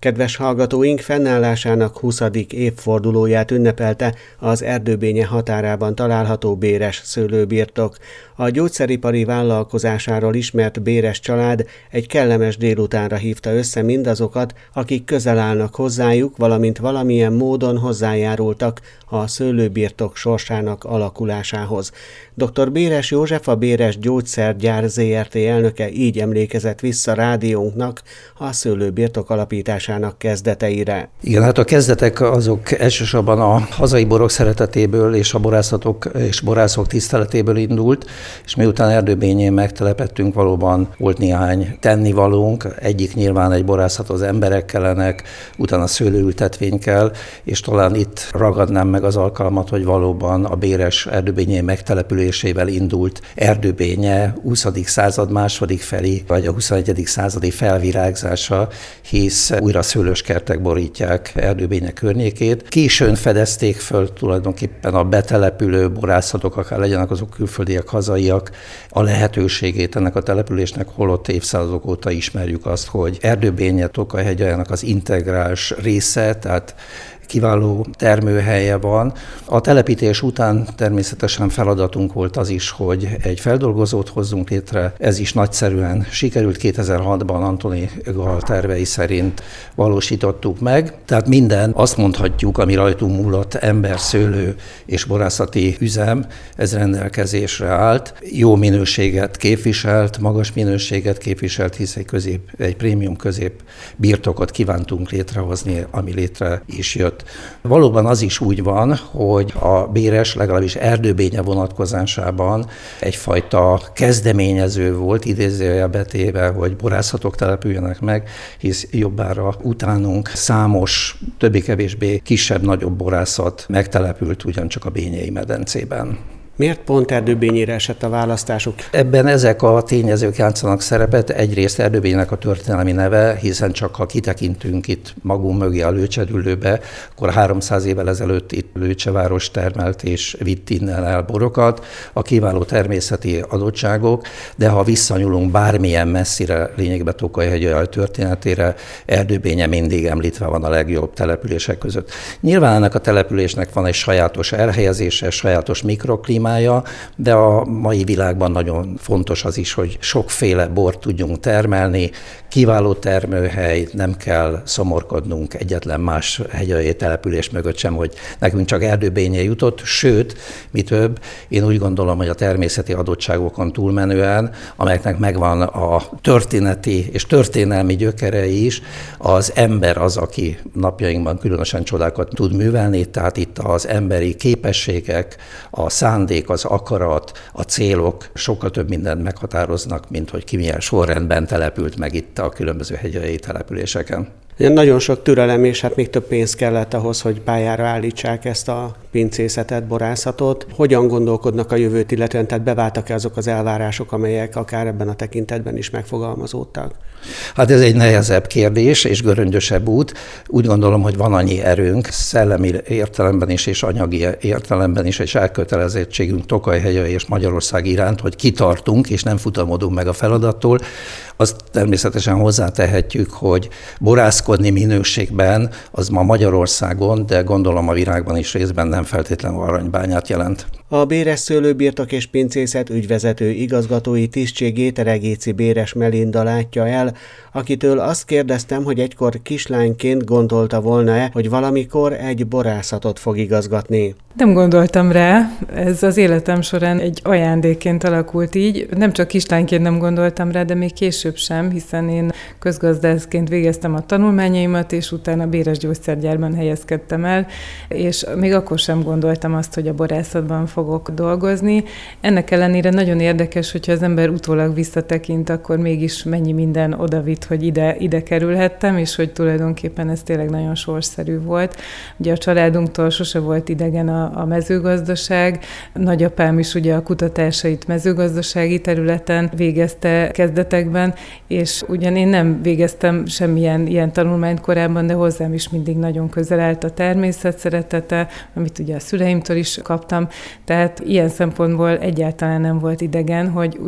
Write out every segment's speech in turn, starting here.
Kedves hallgatóink, fennállásának 20. évfordulóját ünnepelte az Erdőbénye határában található Béres szőlőbirtok. A gyógyszeripari vállalkozásáról ismert Béres család egy kellemes délutánra hívta össze mindazokat, akik közel állnak hozzájuk, valamint valamilyen módon hozzájárultak a szőlőbirtok sorsának alakulásához. Dr. Béres József, a Béres Gyógyszergyár Zrt. Elnöke így emlékezett vissza rádiónknak a szőlőbirtok alapításának kezdeteire. Igen, hát a kezdetek azok elsősorban a hazai borok szeretetéből és a borászatok és borászok tiszteletéből indult, és miután Erdőbényén megtelepettünk, valóban volt néhány tennivalónk, egyik nyilván egy borászathoz emberek kellenek, utána szőlőültetvény kell, és talán itt ragadnám meg az alkalmat, hogy valóban a Béres Erdőbényén megtelepülésével indult Erdőbénye 20. század második felé, vagy a 21. századi felvirágzása, hisz újra szőlőskertek borítják Erdőbénye környékét. Későn fedezték föl tulajdonképpen a betelepülő borászatok, akár legyenek azok külföldiek, hazaiak, a lehetőségét ennek a településnek, holott évszázadok óta ismerjük azt, hogy Erdőbénye Tokaj-hegyaljának az integráns része, tehát kiváló termőhelye van. A telepítés után természetesen feladatunk volt az is, hogy egy feldolgozót hozzunk létre. Ez is nagyszerűen sikerült, 2006-ban Antoni Gal tervei szerint valósítottuk meg. Tehát minden, azt mondhatjuk, ami rajtunk múlott, ember, szőlő és borászati üzem, ez rendelkezésre állt. Jó minőséget képviselt, magas minőséget képviselt, hisz egy prémium közép birtokot kívántunk létrehozni, ami létre is jött. Valóban az is úgy van, hogy a Béres, legalábbis Erdőbénye vonatkozásában egyfajta kezdeményező volt, idézőjelbe téve, hogy borászatok települjenek meg, hisz jobbára utánunk számos, többé-kevésbé kisebb-nagyobb borászat megtelepült ugyancsak a Bényei medencében. Miért pont Erdőbényére esett a választásuk? Ebben ezek a tényezők játszanak szerepet. Egyrészt Erdőbénynek a történelmi neve, hiszen csak ha kitekintünk itt magunk mögé a Lőcsedüllőbe, akkor 300 évvel ezelőtt itt Lőcseváros termelt és vitt innen el borokat, a kiváló természeti adottságok, de ha visszanyúlunk bármilyen messzire, lényegben Tokaj-hegyalja történetére, Erdőbénye mindig említve van a legjobb települések között. Nyilván ennek a településnek van egy sajátos elhelyezése, sajátos mikroklíma, de a mai világban nagyon fontos az is, hogy sokféle bort tudjunk termelni, kiváló termőhely, nem kell szomorkodnunk egyetlen más hegyaljai település mögött sem, hogy nekünk csak Erdőbénye jutott, sőt, mi több, én úgy gondolom, hogy a természeti adottságokon túlmenően, amelyeknek megvan a történeti és történelmi gyökerei is, az ember az, aki napjainkban különösen csodákat tud művelni, tehát itt az emberi képességek, a szándék, az akarat, a célok sokkal több mindent meghatároznak, mint hogy ki milyen sorrendben települt meg itt a különböző hegyaljai településeken. Nagyon sok türelem és hát még több pénz kellett ahhoz, hogy pályára állítsák ezt a pincészetet, borászatot. Hogyan gondolkodnak a jövőt illetően, tehát beváltak-e azok az elvárások, amelyek akár ebben a tekintetben is megfogalmazódtak? Hát ez egy nehezebb kérdés és göröngyösebb út. Úgy gondolom, hogy van annyi erőnk, szellemi értelemben is és anyagi értelemben is, és elkötelezettségünk Tokaj-hegyalja és Magyarország iránt, hogy kitartunk és nem futamodunk meg a feladattól. Azt természetesen hozzátehetjük, hogy borászkodni minőségben az ma Magyarországon, de gondolom a világban is részben nem feltétlenül aranybányát jelent. A Béres szőlőbirtok és pincészet ügyvezető igazgatói tisztségét Regéci Béres Melinda látja el, akitől azt kérdeztem, hogy egykor kislányként gondolta volna-e, hogy valamikor egy borászatot fog igazgatni. Nem gondoltam rá, ez az életem során egy ajándékként alakult így. Nem csak kislányként nem gondoltam rá, de még később sem, hiszen én közgazdászként végeztem a tanulmányaimat, és utána a Béres Gyógyszergyárban helyezkedtem el, és még akkor sem gondoltam azt, hogy a borászatban fogok dolgozni. Ennek ellenére nagyon érdekes, hogyha az ember utólag visszatekint, akkor mégis mennyi minden odavitt, hogy ide kerülhettem, és hogy tulajdonképpen ez tényleg nagyon sorszerű volt. Ugye a családunktól sose volt idegen a mezőgazdaság. Nagyapám is ugye a kutatásait mezőgazdasági területen végezte kezdetekben, és ugyan én nem végeztem semmilyen ilyen tanulmányt korábban, de hozzám is mindig nagyon közel állt a természet szeretete, amit ugye a szüleimtől is kaptam. Tehát ilyen szempontból egyáltalán nem volt idegen, hogy ugyan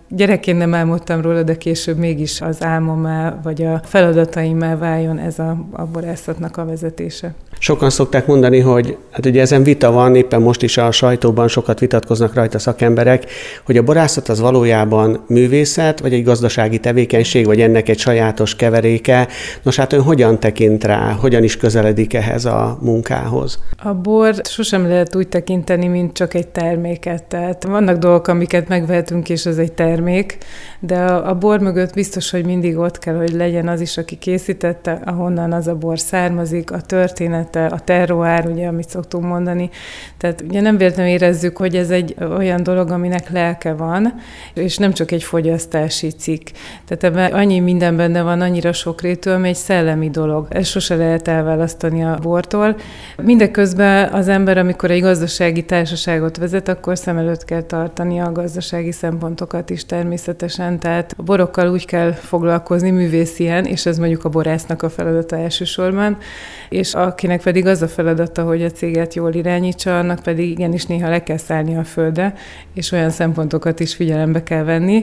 Gyerekként nem álmodtam róla, de később mégis az álmommá, vagy a feladataimmá váljon ez a borászatnak a vezetése. Sokan szokták mondani, hogy hát ugye ezen vita van, éppen most is a sajtóban sokat vitatkoznak rajta szakemberek, hogy a borászat az valójában művészet, vagy egy gazdasági tevékenység, vagy ennek egy sajátos keveréke. Nos, hát ön hogyan tekint rá, hogyan is közeledik ehhez a munkához? A bort sosem lehet úgy tekinteni, mint csak egy terméket. Tehát vannak dolgok, amiket megvehetünk, és ez egy termék, de a bor mögött biztos, hogy mindig ott kell, hogy legyen az is, aki készítette, ahonnan az a bor származik, a története, a terroár, ugye, amit szoktunk mondani. Tehát ugye nem véletlenül érezzük, hogy ez egy olyan dolog, aminek lelke van, és nem csak egy fogyasztási cikk. Tehát ebben annyi minden benne van, annyira sokrétű, ami egy szellemi dolog. Ezt sose lehet elválasztani a bortól. Mindeközben az ember, amikor egy gazdasági társaságot vezet, akkor szem előtt kell tartani a gazdasági szempontokat is természetesen. Tehát a borokkal úgy kell foglalkozni művészien, és ez mondjuk a borásznak a feladata elsősorban, és akinek pedig az a feladata, hogy a céget jól irányítsa, annak pedig igenis néha le kell szállni a földre, és olyan szempontokat is figyelembe kell venni,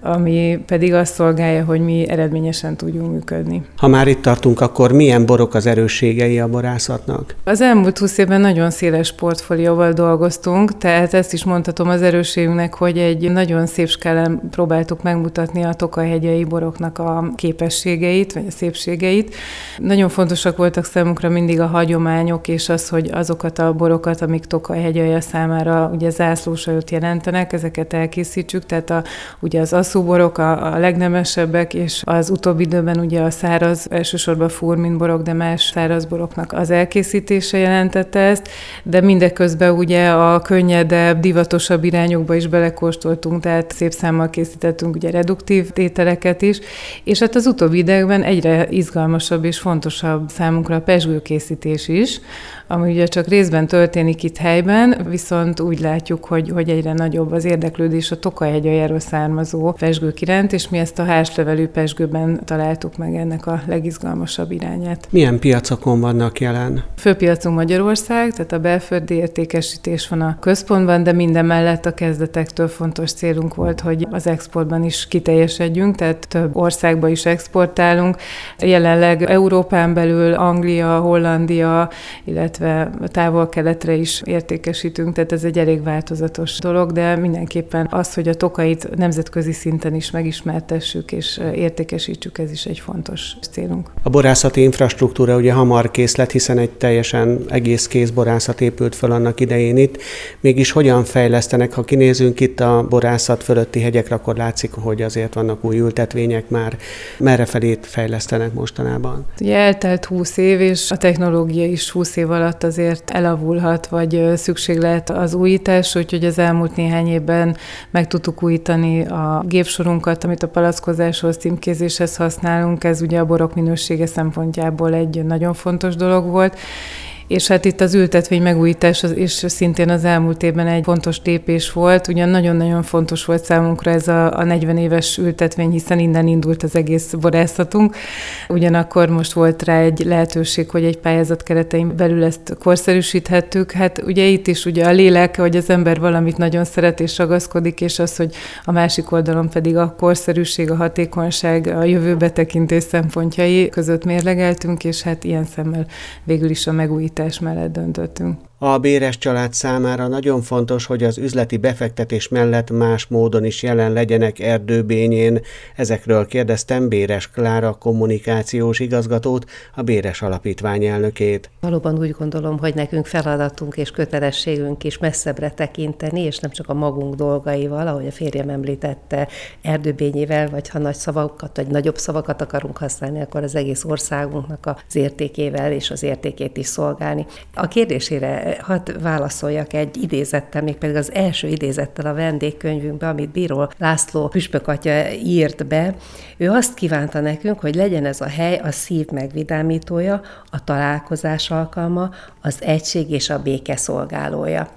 ami pedig azt szolgálja, hogy mi eredményesen tudjunk működni. Ha már itt tartunk, akkor milyen borok az erősségei a borászatnak? Az elmúlt 20 évben nagyon széles portfólióval dolgoztunk, tehát ezt is mondhatom az erősségünknek, hogy egy nagyon szép skálán próbáltuk megmutatni a tokaj-hegyei boroknak a képességeit, vagy a szépségeit. Nagyon fontosak voltak számunkra mindig a hagyományok, és az, hogy azokat a borokat, amik Tokaj-hegyalja számára ugye zászlósajot jelentenek, ezeket elkészítsük, tehát ugye az asszúborok a legnemesebbek, és az utóbbi időben ugye a száraz, elsősorban furminborok, de más szárazboroknak az elkészítése jelentette ezt, de mindeközben ugye a könnyedebb, divatosabb irányokba is belekóstoltunk, tehát szép számmal készítettünk ugye reduktív ételeket is, és hát az utóbbi időkben egyre izgalmasabb és fontosabb számunkra a pezsgőkészítés is, ami ugye csak részben történik itt helyben, viszont úgy látjuk, hogy egyre nagyobb az érdeklődés a Tokaj-hegyaljáról származó pezsgők iránt, és mi ezt a hárslevelű pezsgőben találtuk meg ennek a legizgalmasabb irányát. Milyen piacokon vannak jelen? Főpiacunk Magyarország, tehát a belföldi értékesítés van a központban, de minden mellett a kezdetektől fontos célunk volt, hogy az exportban is kiteljesedjünk, tehát több országba is exportálunk. Jelenleg Európán belül Anglia, Hollandia, illetve távol-keletre is értékesítünk, tehát ez egy elég változatos dolog, de mindenképpen az, hogy a Tokait nemzetközi szinten is megismertessük és értékesítsük, ez is egy fontos célunk. A borászati infrastruktúra ugye hamar kész lett, hiszen egy teljesen egész kész borászat épült föl annak idején itt. Mégis hogyan fejlesztenek? Ha kinézünk itt a borászat fölötti hegyekre, akkor látszik, hogy azért vannak új ültetvények már. Merre felé fejlesztenek mostanában? Ugye eltelt 20 év, és a technológia is 20 év alatt azért elavulhat, vagy szükség lehet az újítás, úgyhogy az elmúlt néhány évben meg tudtuk újítani a gépsorunkat, amit a palackozáshoz, címkézéshez használunk. Ez ugye a borok minősége szempontjából egy nagyon fontos dolog volt. És hát itt az ültetvény megújítás is szintén az elmúlt évben egy fontos lépés volt. Ugyan nagyon-nagyon fontos volt számunkra ez a 40 éves ültetvény, hiszen innen indult az egész borászatunk. Ugyanakkor most volt rá egy lehetőség, hogy egy pályázat keretein belül ezt korszerűsíthettük. Hát ugye itt is ugye a lélek, hogy az ember valamit nagyon szeret és ragaszkodik, és az, hogy a másik oldalon pedig a korszerűség, a hatékonyság, a jövőbe tekintés szempontjai között mérlegeltünk, és hát ilyen szemmel végül is a megújítás mellett döntöttünk. A Béres család számára nagyon fontos, hogy az üzleti befektetés mellett más módon is jelen legyenek Erdőbényén. Ezekről kérdeztem Béres Klára kommunikációs igazgatót, a Béres Alapítvány elnökét. Valóban úgy gondolom, hogy nekünk feladatunk és kötelességünk is messzebbre tekinteni, és nem csak a magunk dolgaival, ahogy a férjem említette, Erdőbényével, vagy ha nagy szavakat, vagy nagyobb szavakat akarunk használni, akkor az egész országunknak az értékével és az értékét is szolgálni. A kérdésére hadd válaszoljak egy idézettel, mégpedig az első idézettel a vendégkönyvünkben, amit Bíró László püspök atya írt be. Ő azt kívánta nekünk, hogy legyen ez a hely a szív megvidámítója, a találkozás alkalma, az egység és a béke szolgálója.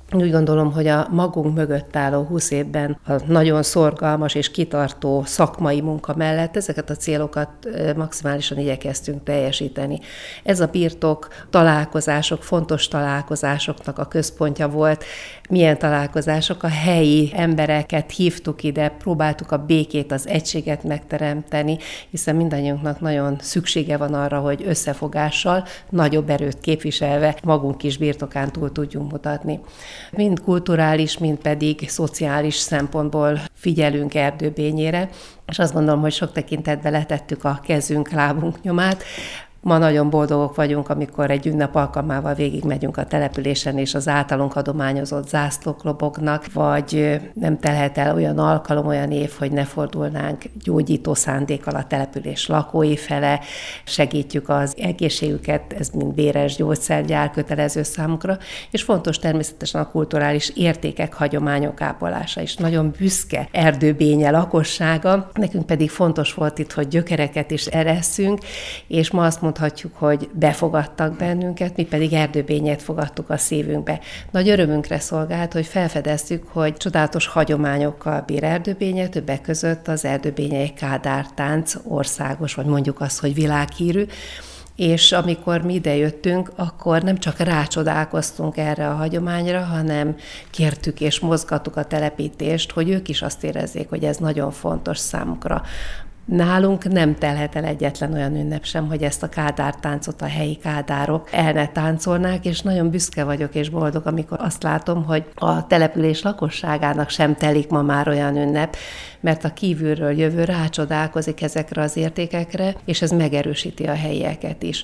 Úgy gondolom, hogy a magunk mögött álló 20 évben a nagyon szorgalmas és kitartó szakmai munka mellett ezeket a célokat maximálisan igyekeztünk teljesíteni. Ez a birtok találkozások, fontos találkozásoknak a központja volt. Milyen találkozások? A helyi embereket hívtuk ide, próbáltuk a békét, az egységet megteremteni, hiszen mindannyiunknak nagyon szüksége van arra, hogy összefogással, nagyobb erőt képviselve magunk is birtokán túl tudjunk mutatni. Mind kulturális, mind pedig szociális szempontból figyelünk Erdőbényére, és azt gondolom, hogy sok tekintetben letettük a kezünk, lábunk nyomát. Ma nagyon boldogok vagyunk, amikor egy ünnep alkalmával végigmegyünk a településen, és az általunk adományozott zászlók lobognak, vagy nem telhet el olyan alkalom, olyan év, hogy ne fordulnánk gyógyító szándékkal a település lakói fele, segítjük az egészségüket, ez mind Béres gyógyszergyár kötelező számukra, és fontos természetesen a kulturális értékek, hagyományok ápolása is. Nagyon büszke Erdőbénye lakossága, nekünk pedig fontos volt itt, hogy gyökereket is eresszünk, és ma azt mondhatjuk, hogy befogadtak bennünket, mi pedig Erdőbényét fogadtuk a szívünkbe. Nagy örömünkre szolgált, hogy felfedeztük, hogy csodálatos hagyományokkal bír Erdőbénye, többek között az erdőbényei Kádár tánc országos, vagy mondjuk azt, hogy világhírű, és amikor mi idejöttünk, akkor nem csak rácsodálkoztunk erre a hagyományra, hanem kértük és mozgattuk a telepítést, hogy ők is azt érezzék, hogy ez nagyon fontos számukra. Nálunk nem telhet el egyetlen olyan ünnep sem, hogy ezt a Kádár táncot a helyi kádárok el ne táncolnák, és nagyon büszke vagyok és boldog, amikor azt látom, hogy a település lakosságának sem telik ma már olyan ünnep, mert a kívülről jövő rácsodálkozik ezekre az értékekre, és ez megerősíti a helyieket is.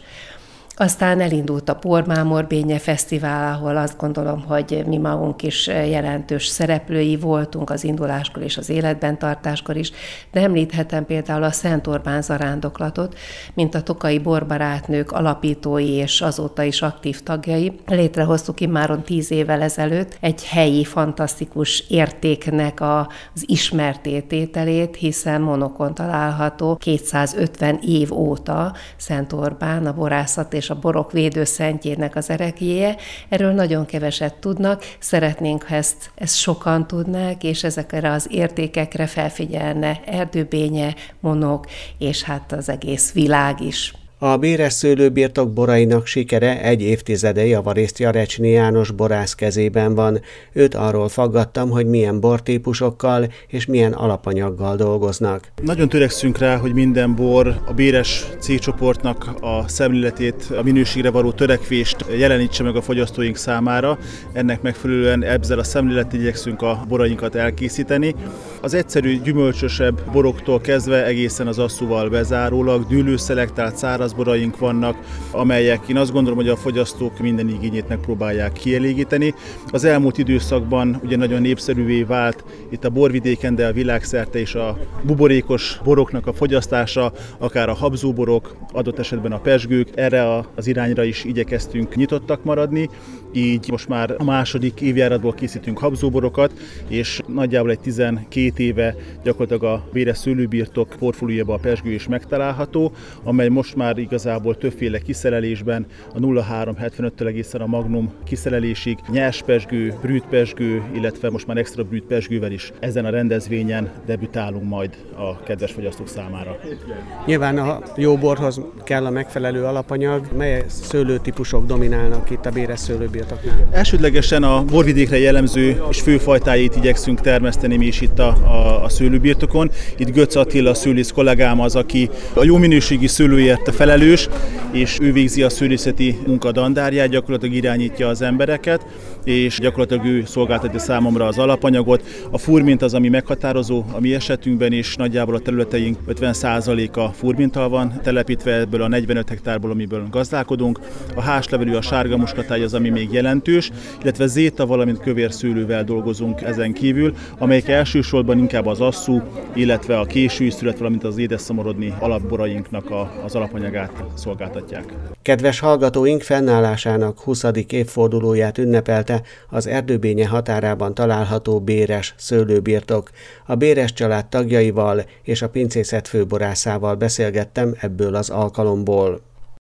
Aztán elindult a Pormámorbénye Fesztivál, ahol azt gondolom, hogy mi magunk is jelentős szereplői voltunk az induláskor és az életben tartáskor is, de említhetem például a Szent Orbán zarándoklatot, mint a tokai borbarátnők alapítói és azóta is aktív tagjai. Létrehoztuk immáron 10 évvel ezelőtt egy helyi fantasztikus értéknek az ismerttételét, hiszen Monokon található 250 év óta Szent Orbán, a borászat és a borok védőszentjének az ereklyéje. Erről nagyon keveset tudnak, szeretnénk, ha ezt sokan tudnák, és ezekre az értékekre felfigyelne Erdőbénye, Monok, és hát az egész világ is. A Béres szőlőbirtok borainak sikere egy évtizede javarészt Jarecsné János borász kezében van. Őt arról faggattam, hogy milyen bortípusokkal és milyen alapanyaggal dolgoznak. Nagyon törekszünk rá, hogy minden bor a Béres cégcsoportnak a szemléletét, a minőségre való törekvést jelenítse meg a fogyasztóink számára. Ennek megfelelően ezzel a szemlélettel igyekszünk a borainkat elkészíteni. Az egyszerű, gyümölcsösebb boroktól kezdve egészen az asszúval bezárólag dűlőszelektált száraz boraink vannak, amelyek én azt gondolom, hogy a fogyasztók minden igényét megpróbálják kielégíteni. Az elmúlt időszakban ugye nagyon népszerűvé vált itt a borvidéken, de a világszerte is a buborékos boroknak a fogyasztása, akár a habzóborok, adott esetben a pezsgők. Erre az irányra is igyekeztünk nyitottak maradni, így most már a második évjáratból készítünk habzóborokat, és nagyjából egy 12 éve gyakorlatilag a Béres szőlőbirtok portfóliójában a pezsgő is megtalálható, amely most már igazából többféle kiszerelésben, a 0,375-től egészen a Magnum kiszerelésig, nyers pezsgő, brüt pezsgő, illetve most már extra brüt pezsgővel is ezen a rendezvényen debütálunk majd a kedves fogyasztók számára. Nyilván a jó borhoz kell a megfelelő alapanyag. Mely szőlőtípusok dominálnak itt a Béres szőlőbirtoknál? Elsődlegesen a borvidékre jellemző és főfajtáit igyekszünk termeszteni mi is itt a szőlőbirtokon. Itt Götz Attila szőlész kollégám az, aki a jó minőségi szőlőért felelős, és ő végzi a szőlészeti munka dandárját, gyakorlatilag irányítja az embereket, és gyakorlatilag ő szolgáltatja számomra az alapanyagot. A furmint az, ami meghatározó a mi esetünkben is, nagyjából a területeink 50%-a furminttal van telepítve, ebből a 45 hektárból, amiből gazdálkodunk. A háslevelű, a sárga muskatály az, ami még jelentős, illetve zéta, valamint kövér szőlővel dolgozunk ezen kívül, amelyek elsősorban inkább az asszú, illetve a késői szület, valamint az édesszomorodni alapborainknak az alapanyagát szolgáltatják. Kedves hallgatóink, fennállásának 20. évfordulóját ünnepelte az Erdőbénye határában található Béres szőlőbirtok. A Béres család tagjaival és a pincészet főborászával beszélgettem ebből az alkalomból.